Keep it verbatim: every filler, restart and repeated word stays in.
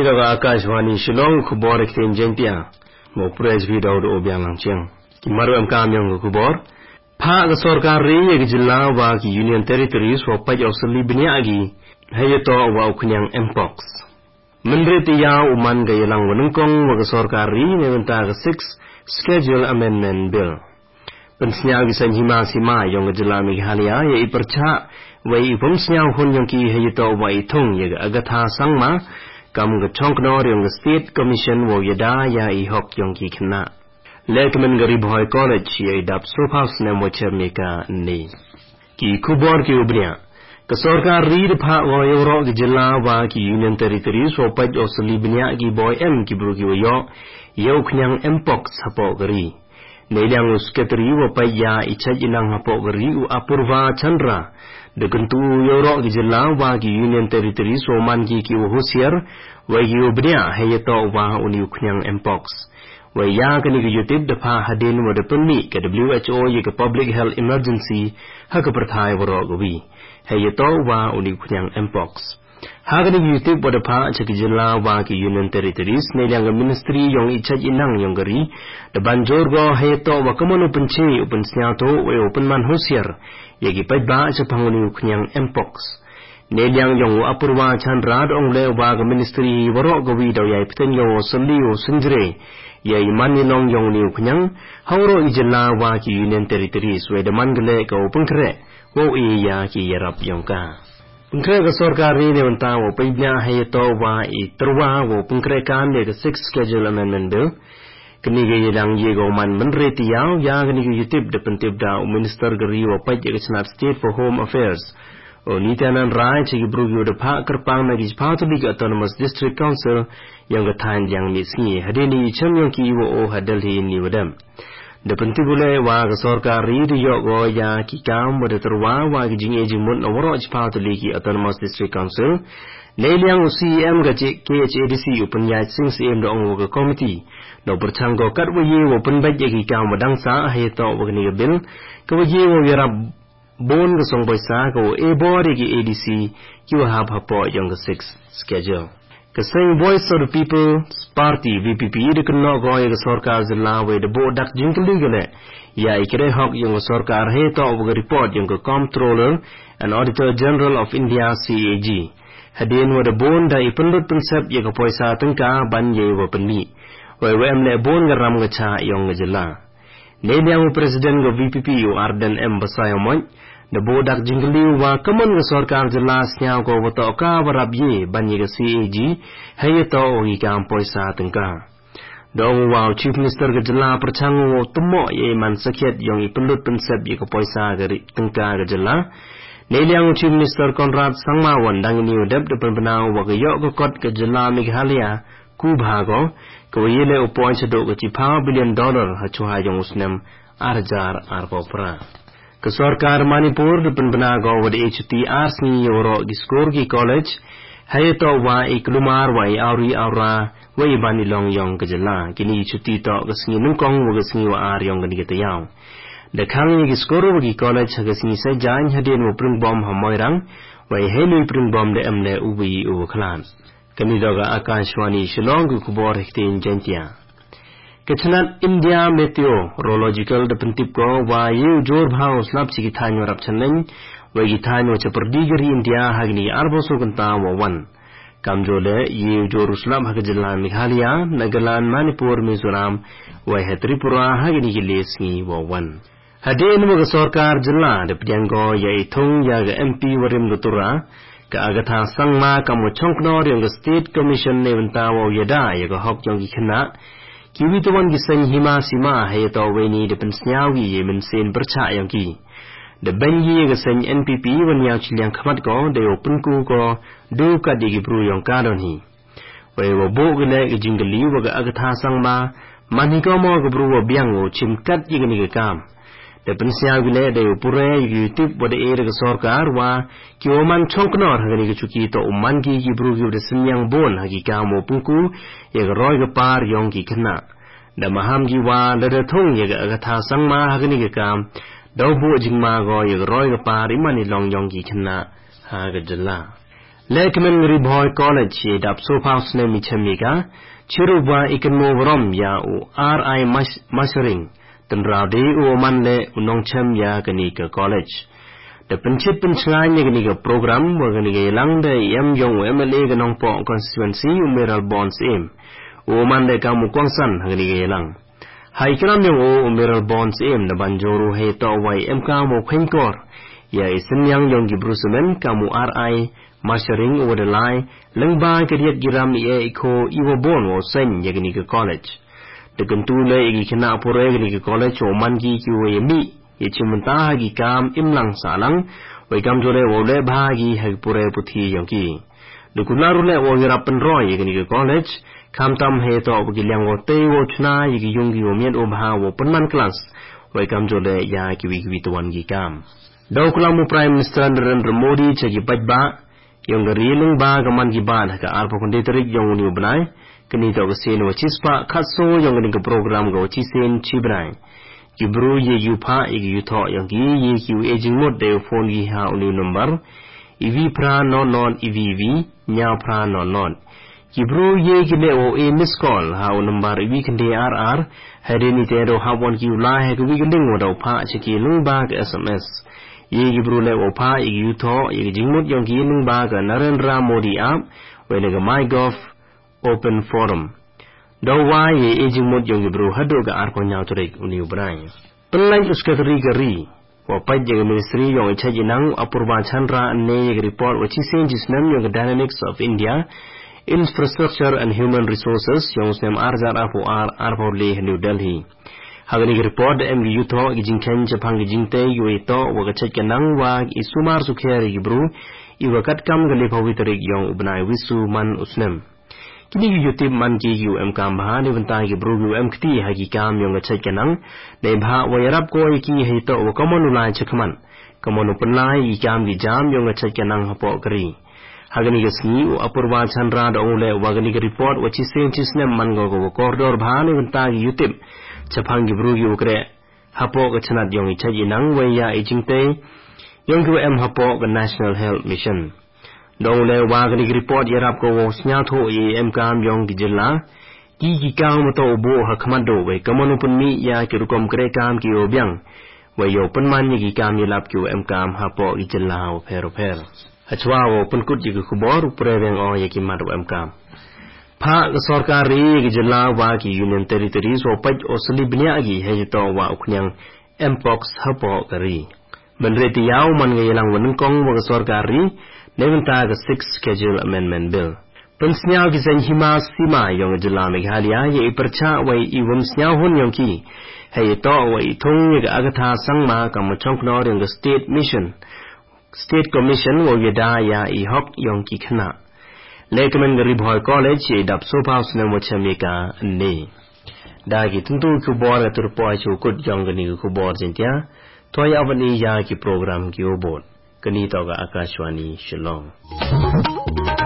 Kini daga Akashvani Shillong Kubor Ekten Jentia Mo Press Video do Obiang Langcheng Kimaru am kamyong Kubor Pa ga Sarkar ri yeg jilla wa ki Union Territories wa paj ausli biniagi hayato wa kunyang Mpox Mendreti ya uman ga yalang wanungkong wa ga Sarkar ri ne wenta ga six Schedule Amendment Bill Pensnya gi sanhima sima yong ga jilla Meghalaya ya ipercha wa ipumsnya hun yong ki hayato wa ithong yeg agatha sangma kam ga chongkno yong State Commission wo yada ya i hok yong ki khna Lekman Garib Hoy College ya idap sophas ne mocher meka ni ki kubor ki ubria ka sarkar rid pha wo yoro ki jilla wa ki Union Territories so paj osli bnya ki boy em ki bru ki yo yo khnyang Mpox hapo gari Neilang usketri wo paya ichaj ilang hapo gari u apurva chandra dekentu yoro ki jilla wa ki Union Territories so man ki ki hosier wa yu bria hayato wa uni khnyang Mpox wa ya kani ki yutib da pha hadin wa da punni ka W H O ye ka public health emergency ha ka prathai woro gobi hayato wa uni khnyang Mpox ha kani ki yutib wa da pha cha ki jilla wa ki Union Territories ne yang ministry yong ichaj inang yong gari da banjor go hayato wa kamono punche upun snyato wa upun man hosier ye ki paiba cha phanguni khnyang Mpox ne yang yong apurwa chandra dong le wa ga ministry woro gobi daw yai pten yo sali o sunjre ye mani long yong niu khnyang hauro ijilla wa ki Union Territories we de mangle ka upungkre wo e ya ki yarap yong ka pungkre ga sarkar ni ne wanta wo painya hai to wa i trwa wo pungkre kan le the sixth schedule amendment bill kini ge yedang ye go man menre tiaw ya kini ge yutib de pentib da minister gari wo paj ge snap state for home affairs o nitanan rai chi brugyo de pha kerpang na gi Phatuli autonomous district council yang ga than yang mi singi hadeni chamyong ki wo o hadal hi ni wadam de pentibule wa ga sarkar ri ri yo go ya ki kam wa de terwa wa gi jing e jing mun awro chi Phatuli ki autonomous district council Neilang C M ga chi K H A D C upun ya sing C M do ong ga committee no perchang go kat wo ye wo pun baj gi kam wadang sa he to wa ni bil ka wo ye wo yara Bon ga song boisa ko e body ki A D C ki ha ha po yong ga six schedule ka sing voice of the people party V P P de kno go ye sarkar zilla we de bo dak jingli gele ya ikre hok yong sarkar he to ga report yong ga comptroller and auditor general of India C A G hadin wa de bon da ipundut pensep ye ga poisa tengka ban ye wa penni we we amle bon ga ram ga cha yong ga jilla ne yang president go V P P u Arden M Basayamon the bodak jingli wa kaman ga sarkar jilla snya ko wato ka warabye banye ga C A G hayato wi kam poisa tengka dong wa chief minister ga jilla perchang wo tumo ye man sakhet yong ipundut pensep ye ko poisa ga tengka ga jilla neliang chief minister Conrad Sangmawan dang ni deb de penbana wa ga yo ko kot ga jilla Meghalaya ku bhago ko yele upoint do ga chi five billion dollar ha chu ha yong usnem arjar arbopra ka sarkar Manipur de penbana go wa de H T R sni yoro giskor gi college hayato wa iklumar wa auri aura wa ibani long yong ka jala kini chuti to ga sni nungkong wa ga sni wa ar yong ga ni ta yaw de khang gi skor wa gi college ga sni sa jan hadin wa prung bom ha moirang wa helu prung bom de amle ubi u khlan kani daga Akashvani Shillong ku kubor hektin jentia Kechnat India Meteorological de pentip ko wa yu jor bhaw slap chi thanyo rap chanlen wa gi thanyo cha perdigari India hagni arbo so kanta wa wan kamjole yu jor slap hag jilla Meghalaya Nagaland Manipur Mizoram wa Tripura hagni gi lesngi wa wan hadin wa sarkar jilla de pyango ya ithong ya ga M P warim lutura ka agatha sangma kam chongkno ryong state commission ne wanta wa yada ya ga hok yong gi khna Kiwi tuan gisan hima sima hai to weni de pensnyawi ye men sen percha yang ki de bengi gisan N P P wan yang chiliang khamat ko de open ku ko do ka de gibru yong ka don hi we wo bo gele gi jingli wa ga agatha sangma mani ko mo gibru wa biang wo chimkat yi ni ga kam de pensnyawi le de pure youtube wa de e ga sarkar wa ki o man chongknor ha ni ga chuki to umman ki gibru gi de sinyang bon ha gi kam wo pungku ye ga roi ga par yong ki khna da maham gi wa da da thong ye ga tha sang ma ha ni ga kam do bu jing ma go ye ga roi ga par imani long yong ki khna ha ga jalla Lekmen Riboy College ye dap sopaus ne mi chemika chiruba ikenmovrom ya u ri mashering tenrade u manle unong chem ya kanika college the princip penchai ne kanika program wa kanika lang de yam yong mla kanong po constituency umeral bonds aim u manle kamu kwangsan kanika lang hai kram yong u umeral bonds aim na banjoru he to wai em ka mo khengkor ya isenyang yong gibrusumen kamu ri mashering over the line lengba kediat giram ye iko iwo bon wo sen yagnika college de kentule igi kena pore yagnika college o mangi ki we mi ye chimanta gi kam imlang salang we kam jole wo le ba gi ha pore puthi yongki de kunaru le wo yara penro yagnika college kam tam he to gi lyang wo te wo chna yigi yonggi wo miet o ba wo penman class we kam jole ya ki wi ki tawan gi kam Daukulamu Prime Minister Narendra Modi chagi pajba yang gariling ba gaman giban ka arpo konditorik yang uni ubnai kini to gasen wa chispa khaso yang ni ka program go chisen chibrai kibru ye yupa igi yutho yang gi ye ki aging mode de phone gi ha uni number ev pra non non ev nya pra non non kibru ye ki le o a miss call ha number ev kende rr hadeni te do ha won ki la ha ki wi kending wo do pha chiki lung ba ka sms ye gibru le opa igi yutho igi jingmut yong ki lung ba ka Narendra Modi app we le MyGov open forum do wa ye ejingmut yong gibru hadu ka ar ko nyaw turik uni ubrai penlai uskatri gari wa pajje ministry yong chaji nang apurba chandra ne ye report wa chi sen jisnam yong dynamics of India infrastructure and human resources yong sem arjar apu ar arpo le New Delhi Hagani report em yutho gijingken japang gijingte yuito wagachet kanang wa isumar sukher gibru iwakat kam gale phawitrik yong ubnai wisu man usnem kini yutib man ki yu em kam bha ni banta gibru yu em kti hagi kam yong gachet kanang ne bha wayarap ko ki heito wakamonu lai chakman kamonu panlai i kam gi jam yong gachet kanang hapo kari Hagani gasni u apurwa chandra da ole wagani report wachi sen chisnem man go go corridor bha ni banta yutib Chapang gibru yu kre hapo ka chanat yong ichaji nang we ya ijingte yong ku em hapo ka National Health Mission dong le wa ka ni report yarap ko wo snya tho ye em kam yong ki jilla ki ki kaw mo to bo ha khmat do we kamonu punmi ya ki rukom kre kam ki o byang we yo panman ni ki kam yalap ki em kam hapo ki jilla o phero pher achwa wo punkut ji ku bor upre weng o ye ki mat em kam Pha sarkari gi jilla wa ki union territories o paj o slibnya gi he to wa uknyang mpox hapo kari benre ti yaw man ngi lang wan kong wa sarkari neventa ga sixth schedule amendment bill pensnya gi sen hima sima yong jilla meghalaya ye ipercha wa iwum snya hon yong ki he to wa ithong ga agatha sangma kam chong no ring state mission state commission wo yada ya i hok yong ki khna Lekmen Riboy College ye dap sopaus ne mo chamika ne dagi tuntu ku bor tur po chu kut yong ni ku bor jintia toy avani ya ki program ki obot kani to ga Akashwani Shillong